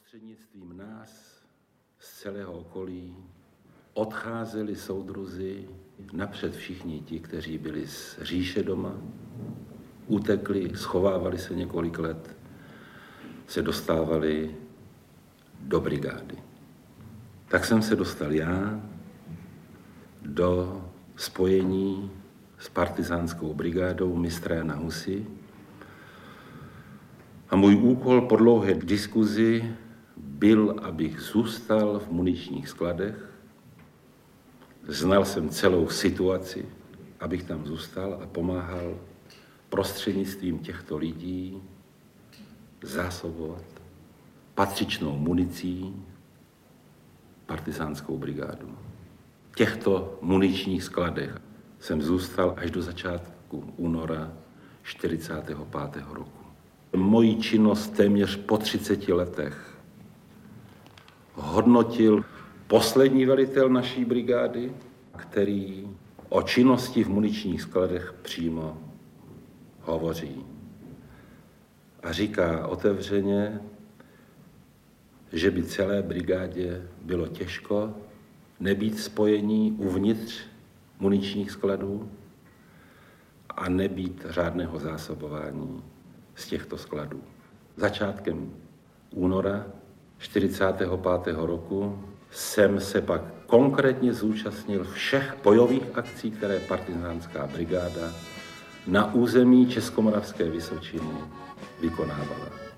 Prostřednictvím nás z celého okolí odcházeli soudruzi, napřed všichni ti, kteří byli z říše doma, utekli, schovávali se několik let, se dostávali do brigády. Tak jsem se dostal já do spojení s partizánskou brigádou mistra Jana Husy a můj úkol po dlouhé diskuzi byl, abych zůstal v muničních skladech. Znal jsem celou situaci, abych tam zůstal a pomáhal prostřednictvím těchto lidí zásobovat patřičnou municí partizánskou brigádu. V těchto muničních skladech jsem zůstal až do začátku února 45. roku. Moji činnost téměř po 30 letech hodnotil poslední velitel naší brigády, který o činnosti v muničních skladech přímo hovoří. A říká otevřeně, že by celé brigádě bylo těžko nebýt spojení uvnitř muničních skladů a nebýt řádného zásobování z těchto skladů. Začátkem února 45. roku jsem se pak konkrétně zúčastnil všech bojových akcí, které partizánská brigáda na území Českomoravské Vysočiny vykonávala.